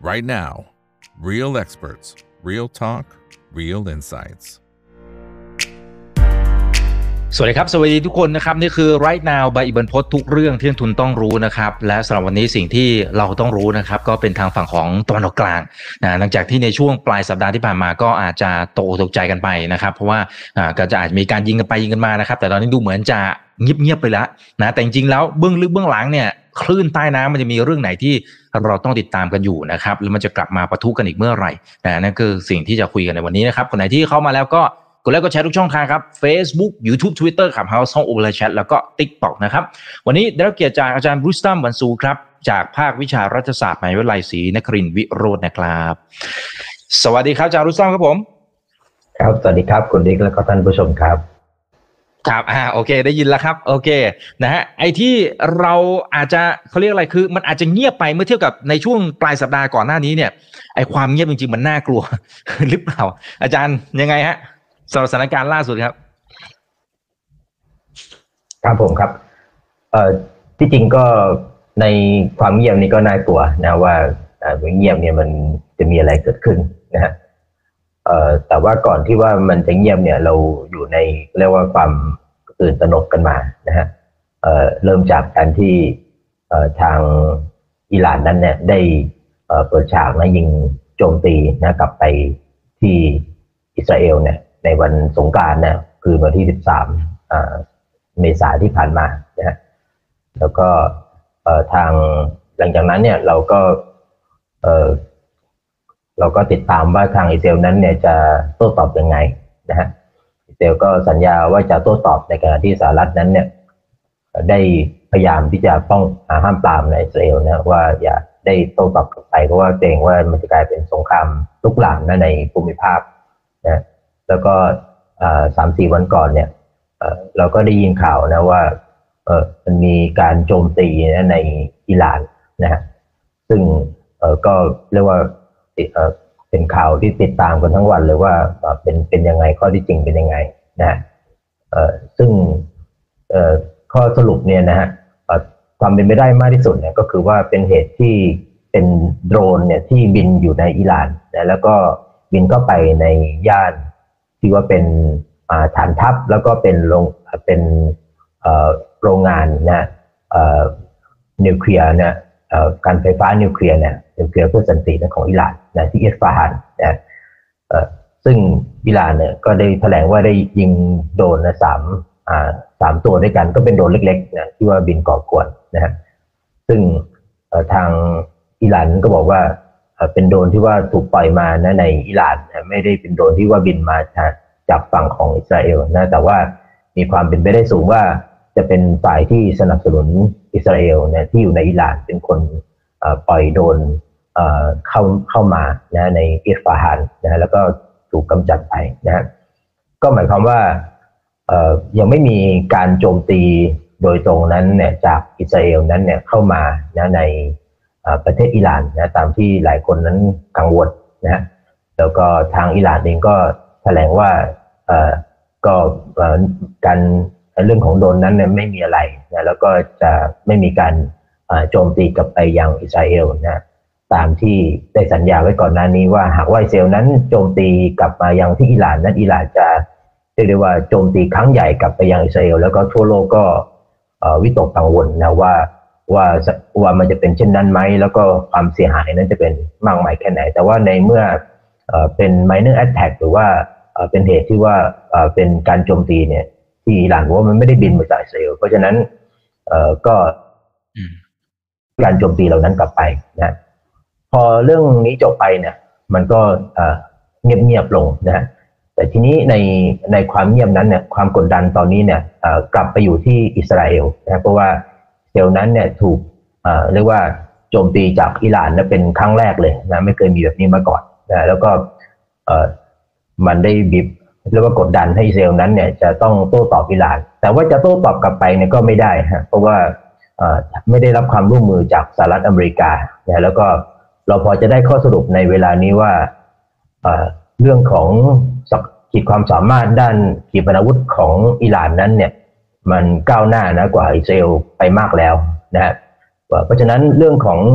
right now. Real experts, real talk, real insights. สวัสดีครับสวัสดีทุกคนนะครับนี่คือ Right Now by อิบันพจน์ทุกเรื่องที่นักทุนต้องรู้นะครับและสำหรับวันนี้สิ่งที่เราต้องรู้นะครับก็เป็นทางฝั่งของตะวันออกกลางหลังจากที่ในช่วงปลายสัปดาห์ที่ผ่านมาก็อาจจะตกใจกันไปนะครับเพราะว่าก็จะอาจจะมีการยิงกันไปยิงกันมานะครับแต่ตอนนี้ดูเหมือนจะเงียบไปแล้วนะแต่จริงๆแล้วเบื้องลึกเบื้องหลังเนี่ยคลื่นใต้น้ำมันจะมีเรื่องไหนที่เราต้องติดตามกันอยู่นะครับแล้วมันจะกลับมาปะทุกันอีกเมื่อไหร่นั่นคือสิ่งที่จะคุยกันในวันนี้นะครับคนไหนที่เข้ามาแล้วก็กดไลค์กดแชร์ทุกช่องทางครับ Facebook YouTube Twitter ครับ House ช่อง Open Chat แล้วก็ TikTok นะครับวันนี้ได้รับเกียรติจากอาจารย์บรูซตัมวรรณสูครับจากภาควิชารัฐศาสตร์มหาวิทยาลัยศรีนครินทร์วิโรจน์นะครับสวัสดีครับอาจารย์บรูซตัมครับผมครับสวัสดีครับคุณดิ๊กและก็ท่านผู้ชมครับครับโอเคได้ยินแล้วครับโอเคนะฮะไอ้ที่เราอาจจะเขาเรียกอะไรคือมันอาจจะเงียบไปเมื่อเทียบกับในช่วงปลายสัปดาห์ก่อนหน้านี้เนี่ยไอ้ความเงียบจริงๆมันน่ากลัว หรือเปล่าอาจารย์ยังไงฮะสถานการณ์ล่าสุดครับครับผมครับที่จริงก็ในความเงียบนี้ก็น่ากลัวนะว่าเงียบเนี่ยมันจะมีอะไรเกิดขึ้นนะฮะแต่ว่าก่อนที่ว่ามันจะเงียบเนี่ยเราอยู่ในเรียกว่าความตื่นตระหนกกันมานะฮะเริ่มจากการที่ทางอิหร่านนั้นเนี่ยได้เปิดฉากนะยิงโจมตีนะกลับไปที่อิสราเอลเนี่ยในวันสงกรานต์เนี่ยคือวันที่13เมษายนที่ผ่านมานะฮะแล้วก็ทางหลังจากนั้นเนี่ยเราก็ติดตามว่าทางอิสราเอลนั้นเนี่ยจะโต้ตอบยังไงนะฮะอิสราเอลก็สัญญาว่าจะโต้ตอบในขณะที่สหรัฐนั้นเนี่ยได้พยายามที่จะห้ามปรามในอิสราเอลนะว่าอย่าได้โต้ตอบกลับไปเพราะว่าเกรงว่ามันจะกลายเป็นสงครามลุกลามในภูมิภาคนะแล้วก็3-4 วันก่อนเนี่ยเราก็ได้ยินข่าวนะว่ามันมีการโจมตีนะในอิหร่านนะฮะซึ่งก็เรียกว่าเป็นข่าวที่ติดตามกันทั้งวันเลยว่าเป็นยังไงข้อที่จริงเป็นยังไงนะฮะซึ่งข้อสรุปเนี่ยนะฮะความเป็นไปได้มากที่สุดเนี่ยก็คือว่าเป็นเหตุที่เป็นโดรนเนี่ยที่บินอยู่ในอิหร่านนะแล้วก็บินเข้าไปในย่านที่ว่าเป็นฐานทัพแล้วก็เป็นโรงงานนะนิวเคลียร์เนี่ยการไฟฟ้านิวเคลียร์เนี่ยนิวเคลียร์เพื่อสันติของอิหร่านนะที่อิสฟาฮานนะซึ่งอิหร่านเนี่ยก็ได้แถลงว่าได้ยิงโดรนนะ3ตัวด้วยกันก็เป็นโดรนเล็กๆนะที่ว่าบินก่อกวนนะฮะซึ่งทางอิหร่านก็บอกว่าเป็นโดรนที่ว่าถูกปล่อยมานะในอิหร่านนะไม่ได้เป็นโดรนที่ว่าบินมาจากฝั่งของอิสราเอลนะแต่ว่ามีความเป็นไปได้สูงว่าจะเป็นฝ่ายที่สนับสนุนอิสราเอลนะที่อยู่ในอิหร่านเป็นคนปล่อยโดรนเข้ามานะในอิสฟาฮานนะแล้วก็ถูกกำจัดไปนะก็หมายความว่ายังไม่มีการโจมตีโดยตรงนั้นเนี่ยจากอิสราเอลนั้นเนี่ยเข้ามานะในประเทศอิหร่านนะตามที่หลายคนนั้นกังวลนะแล้วก็ทางอิหร่านเองก็แถลงว่าก็การเรื่องของโดรนนั้นเนี่ยไม่มีอะไรนะแล้วก็จะไม่มีการโจมตีกลับไปยังอิสราเอลนะตามที่ได้สัญญาไว้ก่อนหน้านี้ว่าหากว่าอิสราเอลนั้นโจมตีกลับมายังที่อิหร่านนั้นอิหร่านจะเรียกได้ว่าโจมตีครั้งใหญ่กลับไปยังอิสราเอลแล้วก็ทั่วโลกก็วิตกกังวลนะว่ามันจะเป็นเช่นนั้นไหมแล้วก็ความเสียหายนั้นจะเป็นมากมายแค่ไหนแต่ว่าในเมื่อเป็น minor attack หรือว่าเป็นเหตุที่ว่าเป็นการโจมตีเนี่ยที่อิหร่านว่ามันไม่ได้บินมาจากอิสราเอลเพราะฉะนั้นก็การโจมตีเหล่านั้นกลับไปนะพอเรื่องนี้จบไปเนี่ยมันก็เงียบลงนะแต่ทีนี้ในความเงียบนั้นเนี่ยความกดดันตอนนี้เนี่ยกลับไปอยู่ที่อิสราเอลนะเพราะว่าอิสราเอลนั้นเนี่ยถูกเรียกว่าโจมตีจากอิหร่านนะเป็นครั้งแรกเลยนะไม่เคยมีแบบนี้มาก่อนนะแล้วก็มันได้บีบเรียกว่ากดดันให้อิสราเอลนั้นเนี่ยจะต้องโต้ตอบอิหร่านแต่ว่าจะโต้ตอบกลับไปเนี่ยก็ไม่ได้ฮะเพราะว่าไม่ได้รับความร่วมมือจากสหรัฐอเมริกานะแล้วก็เราพอจะได้ข้อสรุปในเวลานี้ว่าเรื่องของขีดความสามารถด้านขีปนาวุธของอิหร่านนั้นเนี่ยมันก้าวหน้านะกว่าอิสราเอลไปมากแล้วนะฮะเพราะฉะนั้นเรื่องของ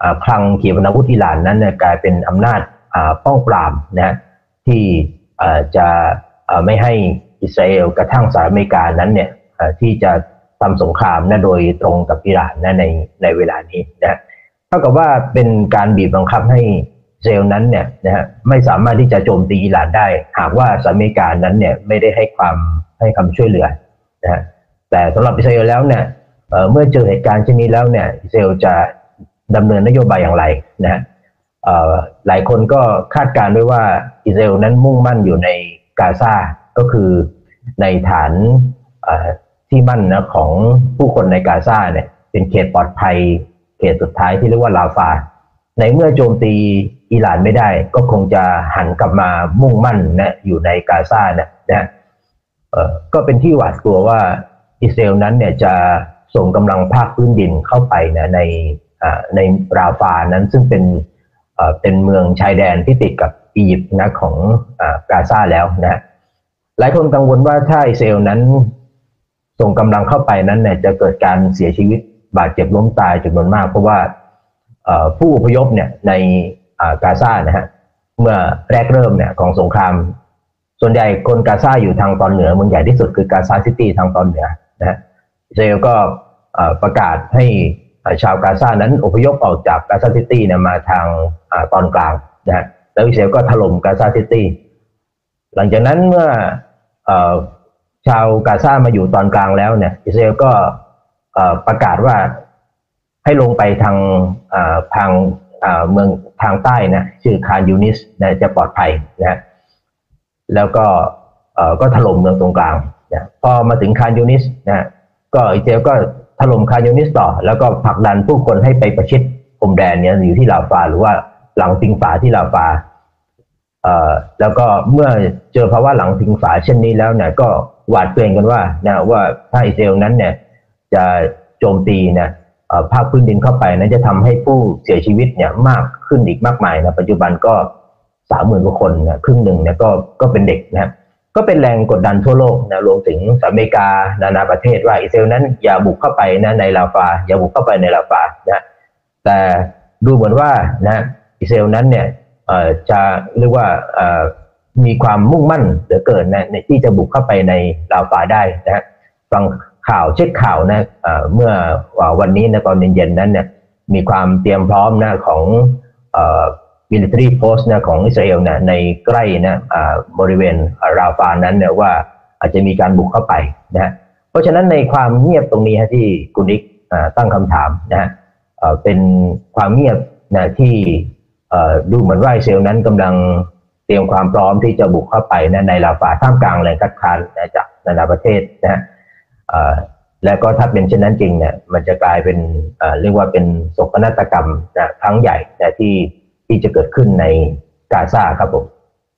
คลังขีปนาวุธอิหร่านนั้นกลายเป็นอำนาจป้องปรามนะที่จะไม่ให้อิสราเอลกระทั่งสหรัฐอเมริกานั้นเนี่ยที่จะทำสงครามนะโดยตรงกับอิหร่านนะในเวลานี้นะเท่ากับว่าเป็นการบีบบังคับให้อิสราเอลนั้นเนี่ยนะฮะไม่สามารถที่จะโจมตีอิหร่านได้หากว่าสหรัฐอเมริกานั้นเนี่ยไม่ได้ให้คำช่วยเหลือนะฮะแต่สำหรับอิสราเอลแล้วเนี่ยเมื่อเจอเหตุการณ์เช่นนี้แล้วเนี่ยอิสราเอลจะดำเนินนโยบายอย่างไรนะฮะหลายคนก็คาดการณ์ด้วยว่าอิสราเอลนั้นมุ่งมั่นอยู่ในกาซาก็คือในฐานที่มั่นนะของผู้คนในกาซาเนี่ยเป็นเขตปลอดภัยเขตสุดท้ายที่เรียกว่าลาฟาในเมื่อโจมตีอิหร่านไม่ได้ก็คงจะหันกลับมามุ่งมั่นนะอยู่ในกาซานะก็เป็นที่หวาดกลัวว่าอิสราเอลนั้นเนี่ยจะส่งกำลังภาคพื้นดินเข้าไปนะในราฟานั้นซึ่งเป็นเมืองชายแดนที่ติดกับอียิปต์นะของกาซาแล้วนะหลายคนกังวลว่าถ้าอิสราเอลนั้นส่งกำลังเข้าไปนั้นเนี่ยจะเกิดการเสียชีวิตบาดเจ็บล้มตายจำนวนมากเพราะว่าผู้อพยพเนี่ยในกาซานะฮะเมื่อแรกเริ่มเนี่ยของสงครามส่วนใหญ่คนกาซาอยู่ทางตอนเหนือเมืองใหญ่ที่สุดคือกาซาซิตี้ทางตอนเหนือนะฮะอิสราเอลก็ประกาศให้ชาวกาซานั้นอพยพออกจากกาซาซิตี้เนี่ยมาทางตอนกลางนะฮะแล้วอิสราเอลก็ถล่มกาซาซิตี้หลังจากนั้นเมื่อชาวกาซามาอยู่ตอนกลางแล้วเนี่ยอิสราเอลก็ประกาศว่าให้ลงไปทางเมืองทางใต้นะชื่อคานยูนิสนะจะปลอดภัยนะแล้วก็ถล่มเมืองตรงกลางนะพอมาถึงคานยูนิสนะก็อิสราเอลก็ถล่มคานยูนิสต่อแล้วก็ผลักดันผู้คนให้ไปประชิดพรมแดนเนี่ยอยู่ที่ลาฟาหรือว่าหลังพิงฝาที่ลาฟาแล้วก็เมื่อเจอภาวะหลังพิงฝาเช่นนี้แล้วเนี่ยก็หวาดเกรงกันว่าถ้าอิสราเอลนั้นเนี่ยจะโจมตีนะภาคพื้นดินเข้าไปนั้นจะทำให้ผู้เสียชีวิตเนี่ยมากขึ้นอีกมากมายนะปัจจุบันก็ 30,000 กว่าคนนะครึ่งหนึ่งเนี่ยก็เป็นเด็กนะก็เป็นแรงกดดันทั่วโลกนะรวมถึงสหรัฐอเมริกานานาประเทศว่าอิสราเอลนั้นอย่าบุกเข้าไปนะในลาฟาอย่าบุกเข้าไปในลาฟานะแต่ดูเหมือนว่านะอิสราเอลนั้นเนี่ยจะเรียกว่ามีความมุ่งมั่นเหลือเกินนะในที่จะบุกเข้าไปในลาฟาได้นะฟังข่าวเช็คข่าวนะเมื่อวันนี้นะตอนเย็นๆนั้นเนี่ยมีความเตรียมพร้อมนะของmilitary post นะของอิสราเอลนะในใกล้นะบริเวณราฟานั้นเนี่ยว่าอาจจะมีการบุกเข้าไปนะเพราะฉะนั้นในความเงียบตรงนี้ที่คุณนิกตั้งคำถามนะเป็นความเงียบนะที่ดูเหมือนว่าอิสราเอลนั้นกำลังเตรียมความพร้อมที่จะบุกเข้าไปนะในราฟาท่ามกลางแรงคัดค้านนะจากนานาประเทศนะและก็ถ้าเป็นเช่นนั้นจริงเนี่ยมันจะกลายเป็นเรียกว่าเป็นโศกนาฏกรรมนะครั้งใหญ่แต่ที่จะเกิดขึ้นในกาซาครับผม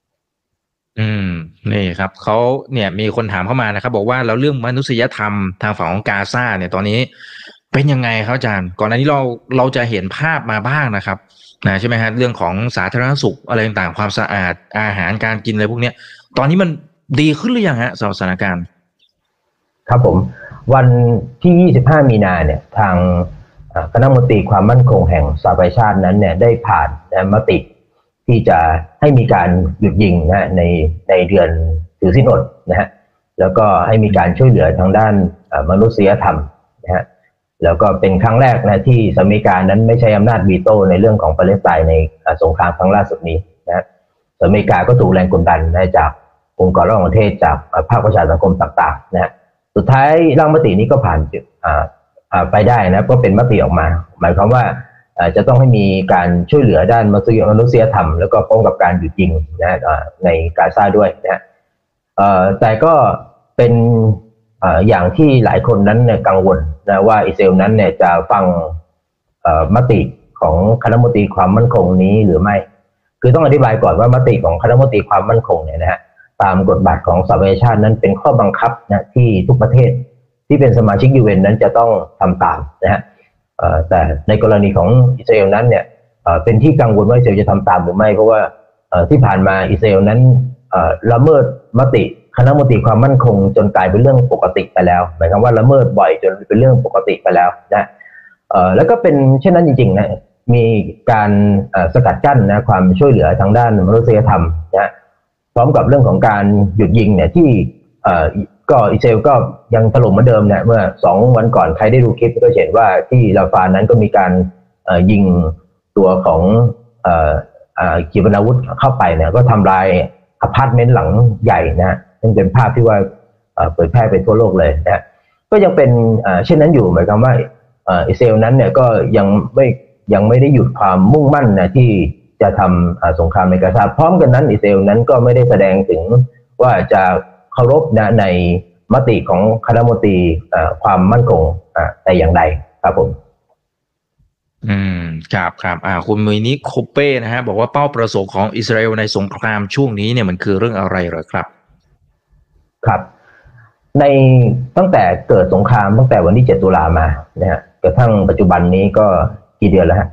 นี่ครับเขาเนี่ยมีคนถามเข้ามานะครับบอกว่าแล้วเรื่องมนุษยธรรมทางฝั่งของกาซาเนี่ยตอนนี้เป็นยังไงครับอาจารย์ก่อนหน้านี้เราจะเห็นภาพมาบ้างนะครับนะใช่ไหมฮะเรื่องของสาธารณสุขอะไรต่างๆความสะอาดอาหารการกินอะไรพวกนี้ตอนนี้มันดีขึ้นหรือยังฮะสถานการณ์ครับผมวันที่25 มีนาเนี่ยทางคณะมนตรีความมั่นคงแห่งสหประชาชาตินั้นเนี่ยได้ผ่านมติที่จะให้มีการหยุดยิงนะในเดือนถือศีลอดนะฮะแล้วก็ให้มีการช่วยเหลือทางด้านมนุษยธรรมนะฮะแล้วก็เป็นครั้งแรกนะที่สหรัฐอเมริกานั้นไม่ใช้อำนาจวีโต้ในเรื่องของปาเลสไตน์ในสงครามครั้งล่าสุดนี้นะสหรัฐอเมริกาก็ถูกแรงกดดันนะจากองค์กรระหว่างประเทศจากภาคประชาสังคมต่างๆนะฮะสุดท้ายร่างมตินี้ก็ผ่านไปได้นะก็เป็นมติออกมาหมายความว่าจะต้องให้มีการช่วยเหลือด้านมนุษยธรรมแล้วก็ป้องกับการหยุดยิงนะในกาซาด้วยนะแต่ก็เป็นอย่างที่หลายคนนั้นเนี่ยกังวลนะว่าอิสราเอลนั้นเนี่ยจะฟังมติของคณะมนตรีความมั่นคงนี้หรือไม่คือต้องอธิบายก่อนว่ามติของคณะมนตรีความมั่นคงเนี่ยนะฮะตามกฎบัตรของสหประชาชาตินั้นเป็นข้อบังคับนะที่ทุกประเทศที่เป็นสมาชิก UN นั้นจะต้องทำตามนะฮะแต่ในกรณีของอิสราเอลนั้นเนี่ยเป็นที่กังวลว่าอิสราเอลจะทำตามหรือไม่เพราะว่าที่ผ่านมาอิสราเอลนั้นละเมิดมติคณะมนตรีความมั่นคงจนกลายเป็นเรื่องปกติไปแล้วหมายความว่าละเมิดบ่อยจนเป็นเรื่องปกติไปแล้วนะแล้วก็เป็นเช่นนั้นจริงๆนะมีการสกัดกั้นนะความช่วยเหลือทางด้านมนุษยธรรมนะพร้อมกับเรื่องของการหยุดยิงเนี่ยที่ก็อิสราเอลก็ยังถล่มเหมือนเดิมเนี่ยเมื่อ2 วันก่อนใครได้ดูคลิปก็เห็นว่าที่ลาฟานั้นก็มีการยิงตัวของขีปนาวุธเข้าไปเนี่ยก็ทำลายอพาร์ตเมนต์หลังใหญ่นะซึ่งเป็นภาพที่ว่าเผยแพร่ไปทั่วโลกเลยนะก็ยังเป็นเช่นนั้นอยู่หมายความว่าอิสราเอลนั้นเนี่ยก็ยังไม่ได้หยุดความมุ่งมั่นนะที่จะทำสงครามในกาซาพร้อมกันนั้นอิสราเอลนั้นก็ไม่ได้แสดงถึงว่าจะเคารพนะในมติของคณะมนตรีความมั่นคงแต่อย่างใดครับผมครับคุณมุยนิโคเป้นะฮะบอกว่าเป้าประสงค์ของอิสราเอลในสงครามช่วงนี้เนี่ยมันคือเรื่องอะไรเหรอครับครับในตั้งแต่เกิดสงครามตั้งแต่วันที่7 ตุลามานะฮะกระทั่งปัจจุบันนี้ก็กี่เดือนแล้วฮะ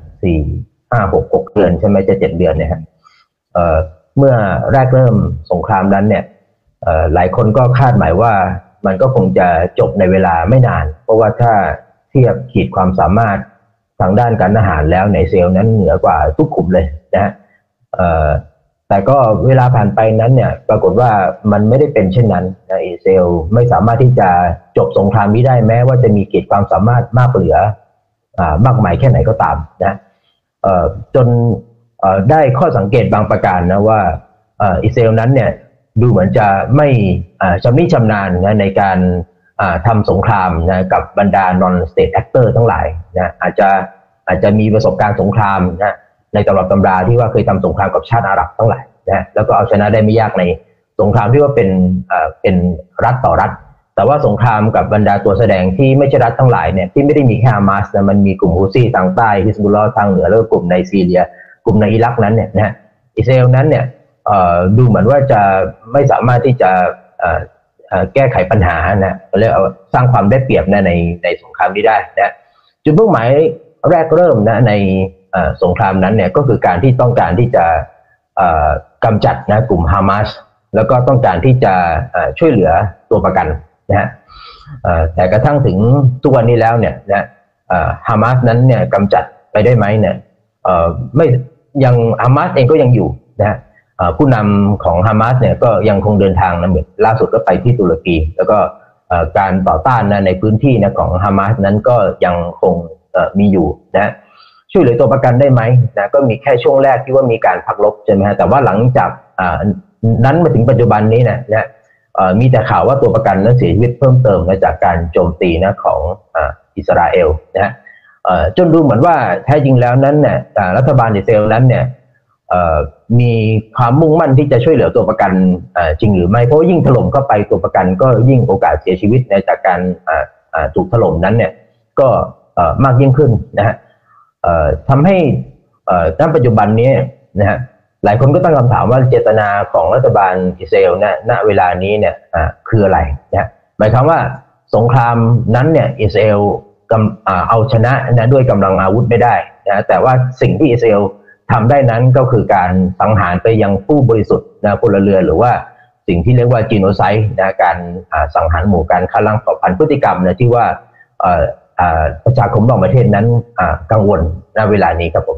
4-5-6 เดือนใช่ไหมจะ7 เดือนเนี่ยฮะเมื่อแรกเริ่มสงครามนั้นเนี่ยหลายคนก็คาดหมายว่ามันก็คงจะจบในเวลาไม่นานเพราะว่าถ้าเทียบขีดความสามารถทางด้านการทหารแล้วในเซลนั้นเหนือกว่าทุกกลุ่มเลยนะฮะแต่ก็เวลาผ่านไปนั้นเนี่ยปรากฏว่ามันไม่ได้เป็นเช่นนั้นนะอิสราเอลไม่สามารถที่จะจบสงครามนี้ได้แม้ว่าจะมีขีดความสามารถมากเหลือมากมายแค่ไหนก็ตามนะจนได้ข้อสังเกตบางประการนะว่าอิสราเอลนั้นเนี่ยดูเหมือนจะไม่ชำนิชำนาญนะในการทำสงครามนะกับบรรดา non state actor ทั้งหลายนะอาจจะมีประสบการณ์สงครามนะในตำรับตำราที่ว่าเคยทำสงครามกับชาติอาหรับทั้งหลายนะแล้วก็เอาชนะได้ไม่ยากในสงครามที่ว่าเป็นรัฐต่อรัฐแต่ว่าสงครามกับบรรดาตัวแสดงที่ไม่ใช่รัฐทั้งหลายเนี่ยที่ไม่ได้มีแค่ฮามาสนะมันมีกลุ่มฮูซี่ทางใต้ฮิซบุลลอฮ์ทางเหนือแล้วก็กลุ่มในซีเรียกลุ่มในอิรักนั้นเนี่ยนะอิสราเอลนั้นเนี่ยดูเหมือนว่าจะไม่สามารถที่จะแก้ไขปัญหานะเรียกสร้างความได้เปรียบนะในสงครามนี้ได้นะจุดมุ่งหมายแรกเริ่มนะในสงครามนั้นเนี่ยก็คือการที่ต้องการที่จะกำจัดนะกลุ่มฮามาสแล้วก็ต้องการที่จะช่วยเหลือตัวประกันนะฮะแต่กระทั่งถึงทุกวันนี้แล้วเนี่ยนะฮามาสนั้นเนี่ยกำจัดไปได้ไหมเนี่ยไม่ยังฮามาสเองก็ยังอยู่นะผู้นำของฮามาสเนี่ยก็ยังคงเดินทางนะเหมือนล่าสุดก็ไปที่ตุรกีแล้วก็การต่อต้านนะในพื้นที่นะของฮามาสนั้นก็ยังคงมีอยู่นะช่วยเหลือตัวประกันได้ไหมนะก็มีแค่ช่วงแรกที่ว่ามีการพักรบใช่ไหมฮะแต่ว่าหลังจากนั้นมาถึงปัจจุบันนี้นะมีแต่ข่าวว่าตัวประกันนั้นเสียชีวิตเพิ่มเติมมาจากการโจมตีนะของอิสราเอลนะจนดูเหมือนว่าแท้จริงแล้วนั้นเนี่ยรัฐบาลอิสราเอลนั้นเนี่ยมีความมุ่งมั่นที่จะช่วยเหลือตัวประกันจริงหรือไม่เพราะยิ่งถล่มเข้าไปตัวประกันก็ยิ่งโอกาสเสียชีวิตจากการถูกถล่มนั้นเนี่ยก็มากยิ่งขึ้นนะฮะทำให้ณปัจจุบันนี้นะฮะหลายคนก็ตั้งคำถามว่าเจตนาของรัฐบาลอิสราเอลณเวลานี้เนี่ยคืออะไรนะหมายความว่าสงครามนั้นเนี่ยอิสราเอลเอาชนะนะด้วยกำลังอาวุธไม่ได้นะแต่ว่าสิ่งที่อิสราเอลทำได้นั้นก็คือการสังหารไปยังผู้บริสุทธิ์นะพลเรือนหรือว่าสิ่งที่เรียกว่าจีโนไซด์นะการสังหารหมู่การฆ่าล้างเผ่าพันธุ์พฤติกรรมนะที่ว่าประชาคมต่างประเทศนั้นกังวลณเวลานี้ครับผม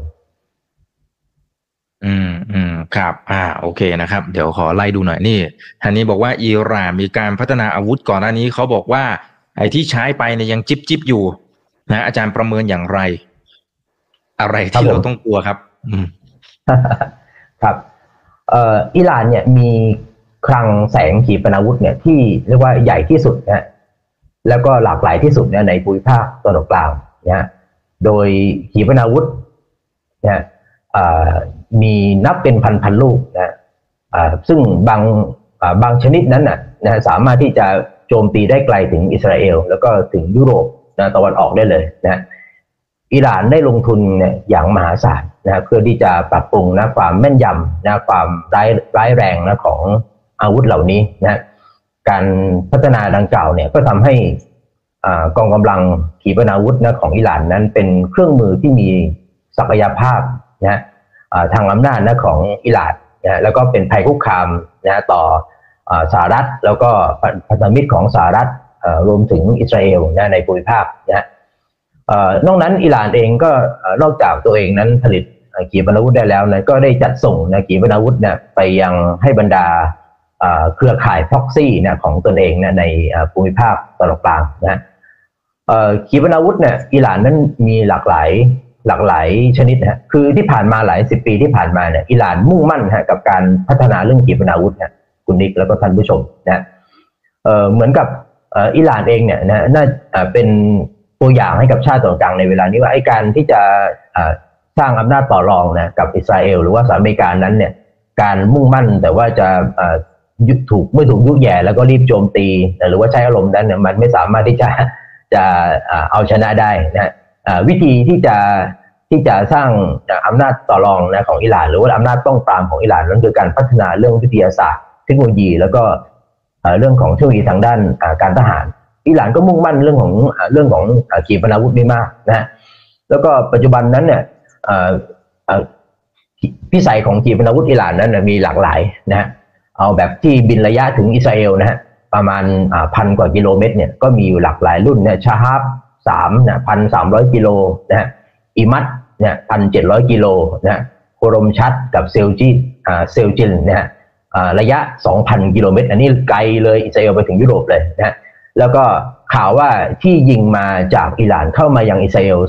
ครับโอเคนะครับเดี๋ยวขอไล่ดูหน่อยนี่ท่านนี้บอกว่าอิหร่านมีการพัฒนาอาวุธก่อนหน้านี้เขาบอกว่าไอ้ที่ใช้ไปเนี่ยยังจิ๊บอยู่นะอาจารย์ประเมินอย่างไรอะไรที่เราต้องกลัวครับครับอิหร่านเนี่ยมีคลังแสงขีปนาวุธเนี่ยที่เรียกว่าใหญ่ที่สุดนะแล้วก็หลากหลายที่สุดในภูมิภาคตะวันออกกลางนะโดยขีปนาวุธนะมีนับเป็นพันลูกนะซึ่งบางชนิดนั้นนะสามารถที่จะโจมตีได้ไกลถึงอิสราเอลแล้วก็ถึงยุโรปนะตะวันออกได้เลยนะอิหร่านได้ลงทุนเนี่ยอย่างมหาศาลนะเพื่อที่จะปรับปรุงนะความแม่นยำนะความร้ายแรงนะของอาวุธเหล่านี้นะการพัฒนาดังกล่าวเนี่ยก็ทำให้กองกำลังขีปนาวุธนะของอิหร่านนั้นเป็นเครื่องมือที่มีศักยภาพนะทางอำนาจนะของอิหร่านนะแล้วก็เป็นภัยคุกคามนะต่อสหรัฐแล้วก็พันธมิตรของสหรัฐรวมถึงอิสราเอลนะในภูมิภาคนะนอกนั้นอิหร่านเองก็นอกจากตัวเองนั้นผลิตขีปนาวุธได้แล้วนะก็ได้จัดส่งขีปนาวุธเนี่ยไปยังให้บรรดาเครือข่ายพ็อกซี่นะของตนเองนะในภูมิภาคตะวันออกกลางนะขีปนาวุธเนี่ยอิหร่านนั้นมีหลากหลายชนิดนะคือที่ผ่านมาหลายสิบปีที่ผ่านมาเนี่ยอิหร่านมุ่งมั่นกับการพัฒนาเรื่องขีปนาวุธนะคุณนิกแล้วก็ท่านผู้ชมนะเหมือนกับอิหร่านเองเนี่ยนะน่าเป็นตัวอย่างให้กับชาติตะวันออกกลางในเวลานี้ว่าไอ้การที่จะสร้างอำนาจต่อรองนะกับอิสราเอลหรือว่าสหรัฐอเมริกานั้นเนี่ยการมุ่งมั่นแต่ว่าจะไม่ถูกยุแย่แล้วก็รีบโจมตีหรือว่าใช้อารมณ์นั้นเนี่ยมันไม่สามารถที่จะเอาชนะได้นะวิธีที่จะสร้างอำนาจต่อรองนะของอิหร่านหรือว่าอำนาจป้องปรามของอิหร่านนั่นคือการพัฒนาเรื่องวิทยาศาสตร์เทคโนโลยีแล้วก็เรื่องของเทคโนโลยีทางด้านการทหารอิหร่านก็มุ่งมั่นเรื่องของขีปนาวุธนี่มากนะแล้วก็ปัจจุบันนั้นเนี่ยพิสัยของขีปนาวุธอิหร่านนั้นมีหลากหลายนะเอาแบบที่บินระยะถึงอิสราเอลนะฮะประมาณ1,000 กว่ากิโลเมตรเนี่ยก็มีอยู่หลากหลายรุ่นเนี่ยชาฮาบ3นะ1,300 กิโลนะฮะอิมัดเนี่ย1,700 กิโลนะโครมชัดกับเซลจินนะฮะระยะ 2,000 กิโลเมตรอันนี้ไกลเลยอิสราเอลไปถึงยุโรปเลยนะฮะแล้วก็ข่าวว่าที่ยิงมาจากอิหร่านเข้ามายังอิสราเอล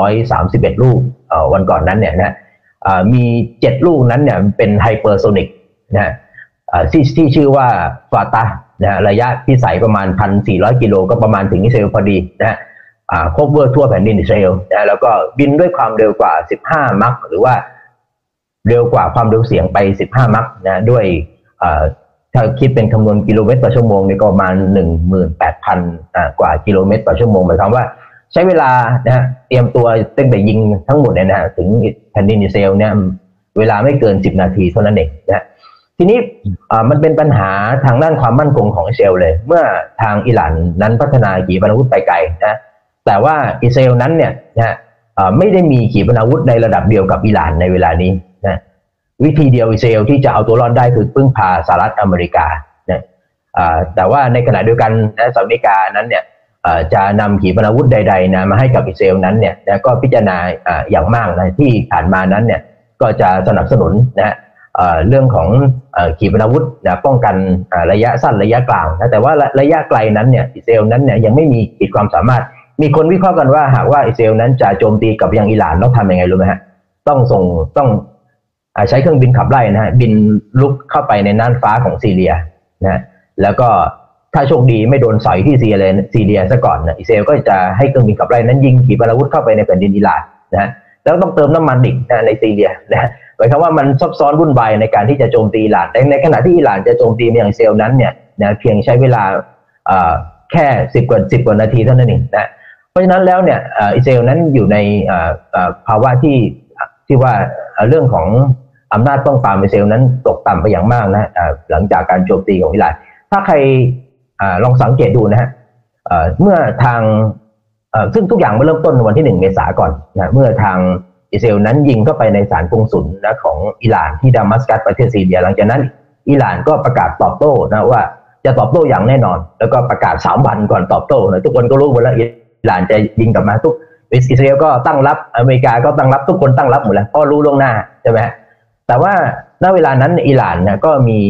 331 ลูกวันก่อนนั้นเนี่ยนะมี7 ลูกนั้นเนี่ยเป็นไฮเปอร์โซนิกนะที่ชื่อว่าฟาตานะระยะพิสัยประมาณ 1,400 กิโลก็ประมาณถึงอิสราเอลพอดีนะครอบเวอร์ทั่วแผ่นดินอิสราเอลนะแล้วก็บินด้วยความเร็วกว่า15 มัคหรือว่าเร็วกว่าความเร็วเสียงไป15 มัคนะด้วยถ้าคิดเป็นคำนวณกิโลเมตรต่อชั่วโมงเนี่ยก็ประมาณ 18,000 กว่ากิโลเมตรต่อชั่วโมงหมายความว่าใช้เวลานะเตรียมตัวตั้งแต่ยิงทั้งหมดเนี่ยนะถึงแผ่นดินอิสราเอลเนี่ยเวลาไม่เกิน10 นาทีเท่านั้นเองนะทีนี้มันเป็นปัญหาทางด้านความมั่นคงของอิสราเอลเลยเมื่อทางอิหร่านนั้นพัฒนาขีปนาวุธไปไกลนะแต่ว่าอิสราเอลนั้นเนี่ยนะไม่ได้มีขีปนาวุธในระดับเดียวกับอิหร่านในเวลานี้นะวิธีเดียวอิสราเอลที่จะเอาตัวรอดได้คือพึ่งพาสหรัฐอเมริกานะแต่ว่าในขณะเดียวกันนะสหรัฐอเมริกานั้นเนี่ยจะนำขีปนาวุธใดๆนะมาให้กับอิสราเอลนั้นเนี่ยนะก็พิจารณาอย่างมากนะที่ผ่านมานั้นเนี่ยก็จะสนับสนุนนะเรื่องของขีปนาวุธนะป้องกันระยะสั้นระยะกลางนะแต่ว่าระยะไกลนั้นเนี่ยอิสราเอลนั้นเนี่ยยังไม่มีขีดความสามารถมีคนวิเคราะห์กันว่าหากว่าอิสราเอลนั้นจะโจมตีกับยังอิหร่านต้องทำยังไงรู้ไหมฮะต้องใช้เครื่องบินขับไล่นะฮะบินลุกเข้าไปในน่านฟ้าของซีเรียนะแล้วก็ถ้าโชคดีไม่โดนสอยที่ซีเรียซะก่อนนะอิสราเอลก็จะให้เครื่องบินขับไล่นั้นยิงขีปนาวุธเข้าไปในแผ่นดินอิหร่านนะแล้วต้องเติมน้ำมันอีกนะในซีเรียนะหมายความว่ามันซับซ้อนวุ่นวายในการที่จะโจมตีอิหร่านแต่ในขณะที่อิหร่านจะโจมตีมายังอิสราเอลนั้นเนี่ยนะเพียงใช้เวลาแค่10 กว่านาทีเท่านั้นเองนะเพราะฉะนั้นแล้วเนี่ยอิสราเอลนั้นอยู่ในภาวะที่ว่าเรื่องของอำนาจป้องปรามอิสราเอลนั้นตกต่ำไปอย่างมากนะหลังจากการโจมตีของอิหร่านถ้าใครลองสังเกตดูนะฮะเมื่อทางซึ่งทุกอย่างมาเริ่มต้นในวันที่1 เมษายนก่อนนะเมื่อทางอิสราเอลนั้นยิงเข้าไปในศาลกงสุลนะของอิหร่านที่ดามัสกัสประเทศซีเรียหลังจากนั้นอิหร่านก็ประกาศตอบโต้นะว่าจะตอบโต้อย่างแน่นอนแล้วก็ประกาศ3 วันก่อนตอบโต้นะทุกคนก็รู้หมดแล้วอิหร่านจะยิงกลับมาอิสราเอลก็ตั้งรับอเมริกาก็ตั้งรับทุกคนตั้งรับหมดแล้วก็รู้ล่วงหน้าใช่ไหมแต่ว่าณเวลานั้นอิหร่านนะก็มี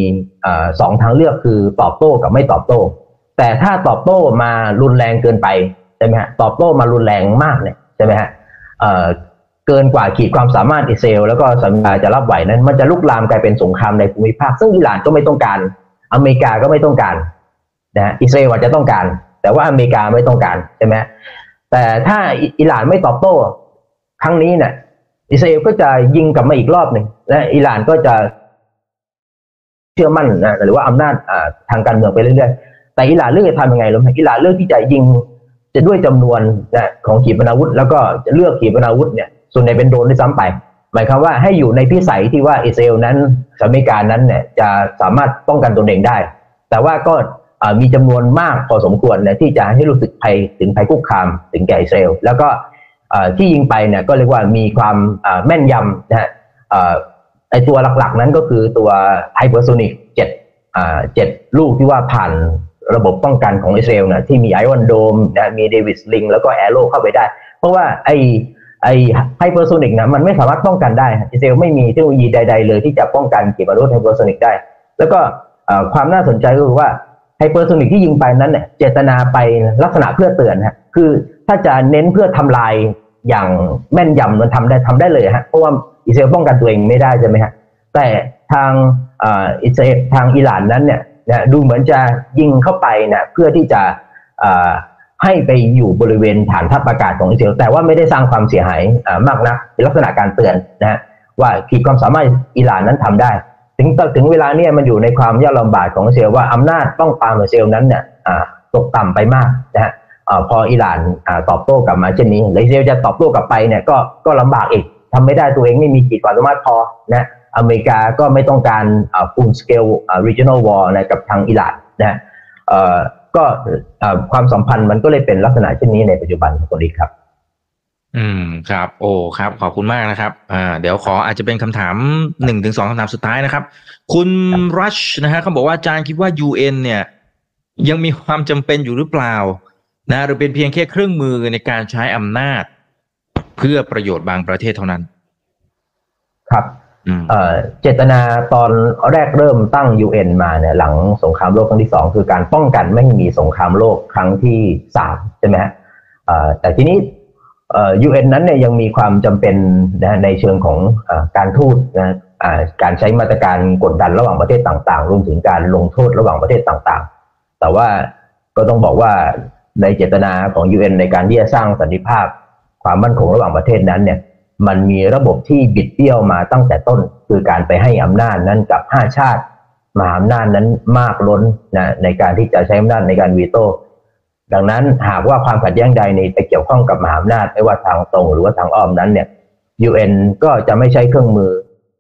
2 ทางเลือกคือตอบโต้กับไม่ตอบโต้แต่ถ้าตอบโต้มารุนแรงเกินไปใช่ไหมฮะตอบโต้มารุนแรงมากเนี่ยใช่ไหมฮะเกินกว่าขีดความสามารถอิสราเอลแล้วก็สัญญาจะรับไหวนั้นมันจะลุกลามกลายเป็นสงครามในภูมิภาคซึ่งอิหร่านก็ไม่ต้องการอเมริกาก็ไม่ต้องการนะอิสราเอลอาจจะต้องการแต่ว่าอเมริกาไม่ต้องการใช่ไหมแต่ถ้าอิหร่านไม่ตอบโต้ครั้งนี้เนี่ยอิสราเอลก็จะยิงกลับมาอีกรอบหนึ่งและอิหร่านก็จะเชื่อมั่นนะหรือว่าอำนาจทางการเมืองไปเรื่อยๆแต่อิหร่านเลือกจะทำยังไงรู้ไหมอิหร่านเลือกที่จะยิงจะด้วยจำนวนนะของขีปนาวุธแล้วก็จะเลือกขีปนาวุธเนี่ยส่วนใหญ่เป็นโดรนด้วยซ้ำไปหมายความว่าให้อยู่ในพิสัยที่ว่าอิสราเอลนั้นสหรัฐอเมริกานั้นเนี่ยจะสามารถป้องกันตนเองได้แต่ว่าก็มีจำนวนมากพอสมควรนะที่จะให้รู้สึกถึงภัยคุกคามถึงแก่อิสราเอลแล้วก็ที่ยิงไปเนี่ยก็เรียกว่ามีความแม่นยำนะฮะไอตัวหลักๆนั้นก็คือตัวไฮเปอร์โซนิก7 ลูกที่ว่าผ่านระบบป้องกันของอิสราเอลนะที่มีไอรอนโดมนะมีเดวิดสลิงแล้วก็แอโร่เข้าไปได้เพราะว่าไอไฮเปอร์โซนิกนะมันไม่สามารถป้องกันได้อิสราเอลไม่มีเทคโนโลยีใดๆเลยที่จะป้องกันขีปนาวุธไฮเปอร์โซนิกได้แล้วก็ความน่าสนใจก็คือว่าไฮเปอร์โซนิกที่ยิงไปนั้นเนี่ยเจตนาไปลักษณะเพื่อเตือนฮะคือถ้าจะเน้นเพื่อทำลายอย่างแม่นยำมันทำได้เลยฮะเพราะว่าอิสราเอลป้องกันตัวเองไม่ได้ใช่ไหมฮะแต่ทางอิสราเอลทางอิหร่านนั้นเนี่ยดูเหมือนจะยิงเข้าไปนะเพื่อที่จะให้ไปอยู่บริเวณฐานทัพอากาศของอิสราเอลแต่ว่าไม่ได้สร้างความเสียหายมากนักเป็นลักษณะการเตือนนะฮะว่าขีดความสามารถอิหร่านนั้นทำได้ถึงเวลาเนี่ยมันอยู่ในความยากลำบากของอิสราเอลว่าอำนาจป้องปรามอิสราเอลนั้นเนี่ยตกต่ำไปมากนะฮะพออิหร่านตอบโต้กลับมาเช่นนี้อิสราเอลจะตอบโต้กลับไปเนี่ยก็ลำบากอีกทำไม่ได้ตัวเองไม่มีขีดความสามารถพอนะอเมริกาก็ไม่ต้องการfull scale regional war นะกับทางอิหร่านนะก็ความสัมพันธ์มันก็เลยเป็นลักษณะเช่นนี้ในปัจจุบันคุณอีกครับครับโอ้ครับขอบคุณมากนะครับเดี๋ยวขออาจจะเป็นคำถาม 1-2 คำถามสุดท้ายนะครับคุณรัชนะฮะเขาบอกว่าอาจารย์คิดว่า UN เนี่ยยังมีความจำเป็นอยู่หรือเปล่านะหรือเป็นเพียงแค่เครื่องมือในการใช้อำนาจเพื่อประโยชน์บางประเทศเท่านั้นครับเจตนาตอนแรกเริ่มตั้ง UN มาเนี่ยหลังสงครามโลกครั้งที่2คือการป้องกันไม่ให้มีสงครามโลกครั้งที่3ใช่ไหมฮะแต่ทีนี้UN นั้นเนี่ยยังมีความจำเป็นนะในเชิงของการทูตนะการใช้มาตรการกดดันระหว่างประเทศต่างๆรวมถึงการลงโทษระหว่างประเทศต่างๆแต่ว่าก็ต้องบอกว่าในเจตนาของ UN ในการที่จะสร้างสันติภาพความมั่นคงระหว่างประเทศนั้นเนี่ยมันมีระบบที่บิดเบี้ยวมาตั้งแต่ต้นคือการไปให้อำนาจนั้นกับ5ชาติมหาอำนาจนั้นมากล้นนะในการที่จะใช้อำนาจในการวีโต้ดังนั้นหากว่าความขัดแย้งใดในไปเกี่ยวข้องกับมหาอำนาจไม่ว่าทางตรงหรือว่าทางอ้อมนั้นเนี่ย UN ก็จะไม่ใช้เครื่องมือ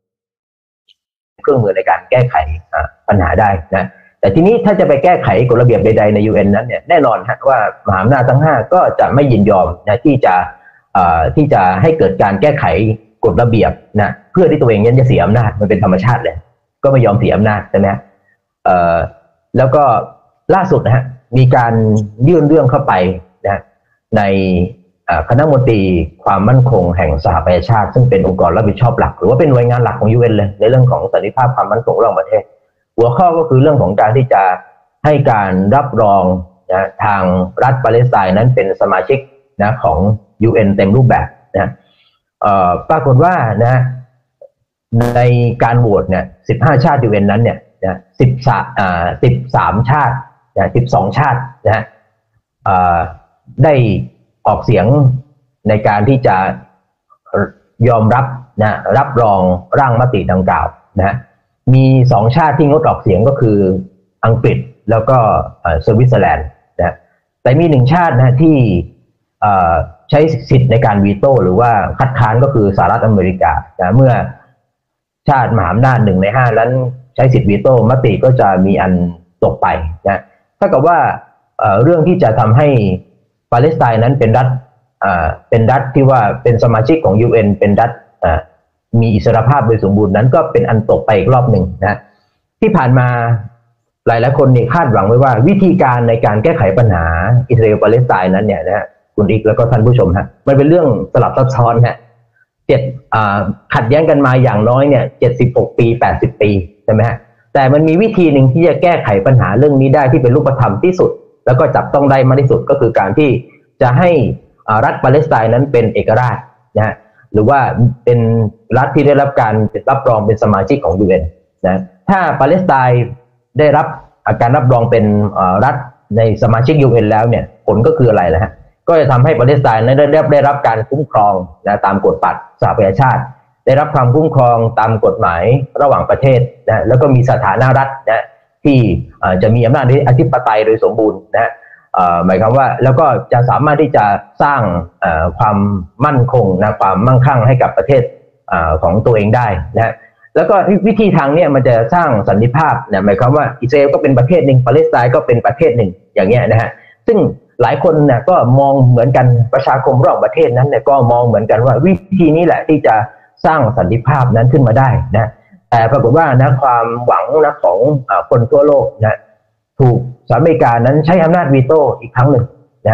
ในการแก้ไขปัญหาได้นะแต่ทีนี้ถ้าจะไปแก้ไขกฎระเบียบใดๆใน UN นั้นเนี่ยแน่นอนฮะว่ามหาอำนาจทั้ง5ก็จะไม่ยินยอมนะที่จะให้เกิดการแก้ไขกฎระเบียบนะเพื่อที่ตัวเองจะเสียอำนาจมันเป็นธรรมชาติเลยก็ไม่ยอมเสียอำนาจใช่ไหมแล้วก็ล่าสุดนะฮะมีการยื่นเรื่องเข้าไปนะในคณะมนตรีความมั่นคงแห่งสหประชาชาติซึ่งเป็นองค์กรรับผิดชอบหลักหรือว่าเป็นหน่วยงานหลักของ UN เลยในเรื่องของสันติภาพความมั่นคงระหว่างประเทศหัวข้อก็คือเรื่องของการที่จะให้การรับรองนะทางรัฐปาเลสไตน์นั้นเป็นสมาชิกนะของ UN เต็มรูปแบบนะปรากฏว่านะในการโหวตเนี่ย15ชาติ UN นั้นเนี่ยนะ13ชาตินะ12ชาตินะได้ออกเสียงในการที่จะยอมรับนะรับรองร่างมติดังกล่าวนะมี2ชาติที่งดออกเสียงก็คืออังกฤษแล้วก็สวิตเซอร์แลนด์นะแต่มี1ชาตินะที่ใช้สิทธิ์ในการวีโต้หรือว่าคัดค้านก็คือสหรัฐอเมริกานะเมื่อชาติมหาอำนาจ1 ใน 5นั้นใช้สิทธิ์วีโต้มติก็จะมีอันตกไปนะเท่ากับว่าเรื่องที่จะทำให้ปาเลสไตน์นั้นเป็นรัฐที่ว่าเป็นสมาชิกของ UN เป็นรัฐมีอิสรภาพโดยสมบูรณ์นั้นก็เป็นอันตกไปอีกรอบหนึ่งนะที่ผ่านมาหลายคนนี่คาดหวังไว้ว่าวิธีการในการแก้ไขปัญหาอิสราเอลปาเลสไตน์นั้นเนี่ยนะคุณอีกแล้วก็ท่านผู้ชมฮะมันเป็นเรื่องสลับซับซ้อนฮะขัดแย้งกันมาอย่างน้อยเนี่ย76 ปี80 ปีใช่ไหมฮะแต่มันมีวิธีหนึ่งที่จะแก้ไขปัญหาเรื่องนี้ได้ที่เป็นรูปธรรมที่สุดแล้วก็จับต้องได้มากที่สุดก็คือการที่จะให้รัฐปาเลสไตน์นั้นเป็นเอกราชนะฮะหรือว่าเป็นรัฐที่ได้รับการรับรองเป็นสมาชิกของ UN นะถ้าปาเลสไตน์ได้รับการรับรองเป็นรัฐในสมาชิก UN แล้วเนี่ยผลก็คืออะไรนะฮะก็จะทำให้ปาเลสไตน์นั้นได้รับการคุ้มครองนะตามกฎบัตรสหประชาชาติได้รับความคุ้มครองตามกฎหมายระหว่างประเทศนะแล้วก็มีสถานะรัฐนะที่จะมีอำนาจอธิปไตยโดยสมบูรณ์นะหมายความว่าแล้วก็จะสามารถที่จะสร้างความมั่นคงนะความมั่งคั่งให้กับประเทศของตัวเองได้นะแล้วก็วิธีทางนี้มันจะสร้างสันติภาพนะหมายความว่าอิสราเอลก็เป็นประเทศหนึ่งปาเลสไตน์ก็เป็นประเทศหนึ่งอย่างเงี้ยนะฮะซึ่งหลายคนนะก็มองเหมือนกันประชาคมรอบประเทศนั้นเนี่ยก็มองเหมือนกันว่าวิธีนี้แหละที่จะสร้างสันติภาพนั้นขึ้นมาได้นะแต่ปรากฏว่านะความหวังนะของคนทั่วโลกนะถูกสหรัฐอเมริกานั้นใช้อำนาจวีโต้อีกครั้งหนึ่งนะ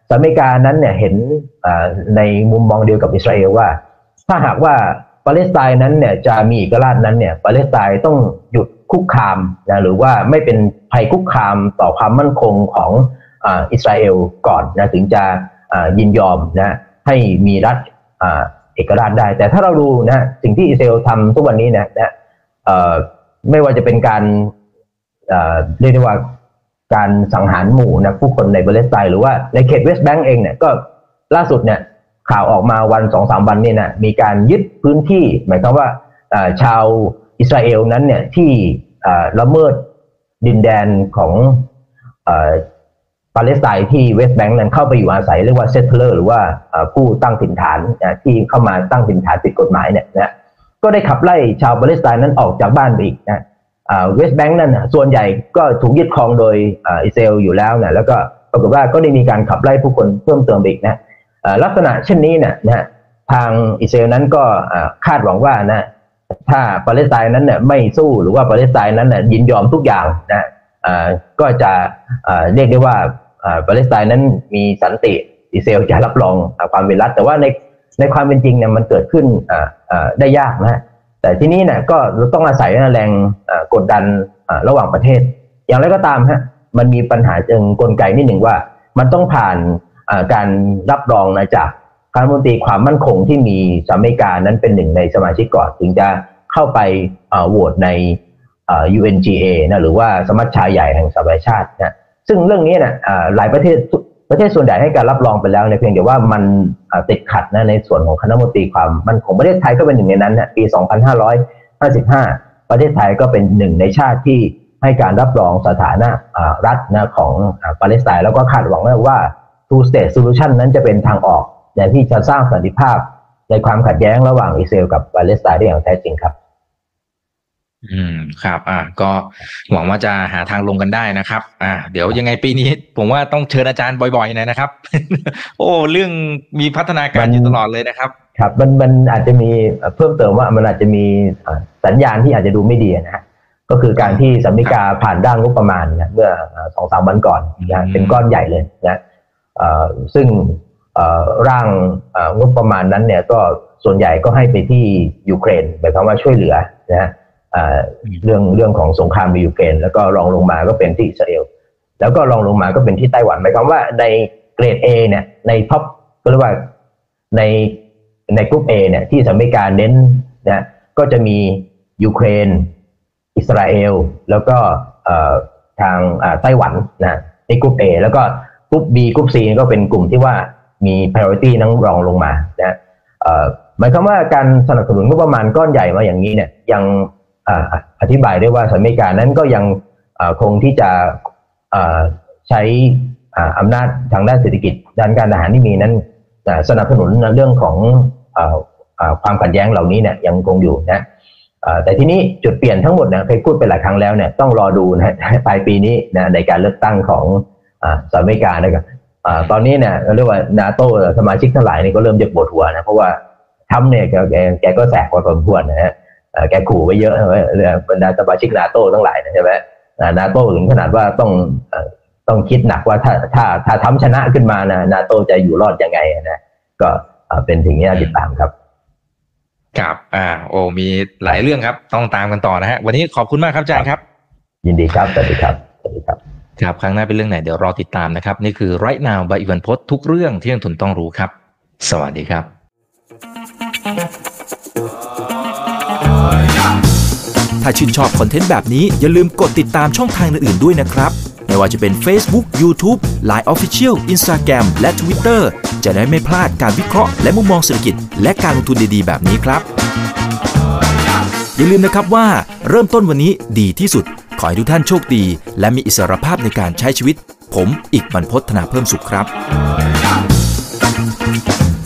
สหรัฐอเมริกานั้นเนี่ยเห็นในมุมมองเดียวกับอิสราเอลว่าถ้าหากว่าปาเลสไตน์นั้นเนี่ยจะมีเอกราชนั้นเนี่ยปาเลสไตน์ต้องหยุดคุกคามนะหรือว่าไม่เป็นภัยคุกคามต่อความมั่นคงของอิสราเอลก่อนนะถึงจะยินยอมนะให้มีรัฐเอกราชได้แต่ถ้าเราดูนะสิ่งที่อิสราเอลทำทุกวันนี้นะไม่ว่าจะเป็นการเรียกได้ว่าการสังหารหมู่นะผู้คนในปาเลสไตน์หรือว่าในเขตเวสต์แบงก์เองเนี่ยก็ล่าสุดเนี่ยข่าวออกมาวัน 2-3 วันนี่นะมีการยึดพื้นที่หมายความว่าชาวอิสราเอลนั้นเนี่ยที่ละเมิดดินแดนของปาเลสไตน์ที่เวสต์แบงก์นั้นเข้าไปอยู่อาศัยเรียกว่าเซตเทอร์หรือว่าผู้ตั้งถิ่นฐานที่เข้ามาตั้งถิ่นฐานผิดกฎหมายเนี่ยนะก็ได้ขับไล่ชาวปาเลสไตน์นั้นออกจากบ้านไปอีกนะเวสต์แบงก์นั้นส่วนใหญ่ก็ถูกยึดครองโดยอิสราเอลอยู่แล้วนะแล้วก็ปรากฏว่าก็ได้มีการขับไล่ผู้คนเพิ่มเติมอีกนะลักษณะเช่นนี้นะทางอิสราเอลนั้นก็คาดหวังว่านะถ้าปาเลสไตน์นั้นเนี่ยไม่สู้หรือว่าปาเลสไตน์นั้นเนี่ยยินยอมทุกอย่างนะก็จะเรียกได้ว่าปาเลสไตน์นั้นมีสันติอิสราเอลจะรับรองความเป็นรัฐแต่ว่าในความเป็นจริงเนี่ยมันเกิดขึ้นได้ยากนะแต่ที่นี้เนี่ยก็ต้องอาศัยแรงกดดันระหว่างประเทศอย่างไรก็ตามฮะมันมีปัญหาเชิงกลไกนิดหนึ่งว่ามันต้องผ่านการรับรองนะจากคณะรัฐมนตรีความมั่นคงที่มีสหรัฐอเมริกานั้นเป็นหนึ่งในสมาชิกก่อนถึงจะเข้าไปโหวตในUNGA นะหรือว่าสมัชชาใหญ่แห่งสหประชาชาตินะซึ่งเรื่องนี้นะหลายประเทศส่วนใหญ่ให้การรับรองไปแล้วในเพียงแต่ว่ามันติดขัดนะในส่วนของคณะรัฐมนตรีความมั่นคงประเทศไทยก็เป็นหนึ่งในนั้นนะปี 2555 ประเทศไทยก็เป็นหนึ่งในชาติที่ให้การรับรองสถานะรัฐนะของปาเลสไตน์แล้วก็คาดหวังว่า two state solution นั้นจะเป็นทางออกในที่จะสร้างสันติภาพในความขัดแย้งระหว่างอิสราเอลกับปาเลสไตน์ได้อย่างแท้จริงครับครับก็หวังว่าจะหาทางลงกันได้นะครับเดี๋ยวยังไงปีนี้ผมว่าต้องเชิญอาจารย์บ่อยๆนะครับ โอ้เรื่องมีพัฒนาการอยู่ตลอดเลยนะครับครับมันอาจจะมีเพิ่มเติมว่ามันอาจจะมีสัญญาณที่อาจจะดูไม่ดีนะฮะก็คือการที่สหรัฐอเมริกาผ่านร่างงบประมาณนะเมื่อ 2-3 วันก่อนนะเป็นก้อนใหญ่เลยนะซึ่งร่างงบประมาณนั้นเนี่ยก็ส่วนใหญ่ก็ให้ไปที่ยูเครนหมายความว่าช่วยเหลือนะเรื่องของสงครามในยูเครนแล้วก็รองลงมาก็เป็นที่อิสราเอลแล้วก็รองลงมาก็เป็นที่ไต้หวันหมายความว่าในเกรด A เนี่ยในท็อปก็เรียกว่าในกลุ่ม A เนี่ยที่สหรัฐอเมริกาเน้นนะก็จะมียูเครนอิสราเอลแล้วก็ทางไต้หวันนะในกลุ่ม A แล้วก็กลุ่ม B กลุ่ม C ก็เป็นกลุ่มที่ว่ามี priority นั้นรองลงมานะหมายความว่าการสนับสนุนงบประมาณก้อนใหญ่มาอย่างนี้เนี่ยยังอธิบายได้ว่าสหรัฐอเมริกานั้นก็ยังคงที่จะใช้อำนาจทางด้านเศรษฐกิจด้านการทหารที่มีนั้นสนับสนุนเรื่องของความขัดแย้งเหล่านี้เนี่ยยังคงอยู่นะแต่ทีนี้จุดเปลี่ยนทั้งหมดเนี่ยเคยพูดไปหลายครั้งแล้วเนี่ยต้องรอดูนะปลายปีนี้นะในการเลือกตั้งของสหรัฐอเมริกานะครับตอนนี้เนี่ยเรียกว่า NATO สมาชิกทั้งหลายนี่ก็เริ่มจะปวดหัวนะเพราะว่าทำเนี่ยแกก็แสกพอสมควรนะฮะแกขู่ไว้เยอะบรรดาสมาชิก NATO ทั้งหลายใช่ไหมNATO ถึงขนาดว่าต้องคิดหนักว่าถ้าทำชนะขึ้นมานะ NATO จะอยู่รอดยังไงนะก็เป็นสิ่งที่น่าติดตามครับครับมีหลายเรื่องครับต้องตามกันต่อนะฮะวันนี้ขอบคุณมากครับอาจารย์ครับยินดีครับสวัสดีครับสวัสดีครับครับครั้งหน้าเป็นเรื่องไหนเดี๋ยวรอติดตามนะครับนี่คือ Right Now by อีวันพจน์ทุกเรื่องที่นักลงทุนต้องรู้ครับสวัสดีครับถ้าชื่นชอบคอนเทนต์แบบนี้อย่าลืมกดติดตามช่องทางอื่นๆด้วยนะครับไม่ว่าจะเป็น Facebook, YouTube, Line Official, Instagram และ Twitter จะได้ไม่พลาดการวิเคราะห์และมุมมองเศรษฐกิจและการลงทุนดีๆแบบนี้ครับอย่าลืมนะครับว่าเริ่มต้นวันนี้ดีที่สุดขอให้ทุกท่านโชคดีและมีอิสรภาพในการใช้ชีวิตผมอีกบรรพต ธนาเพิ่มสุขครับ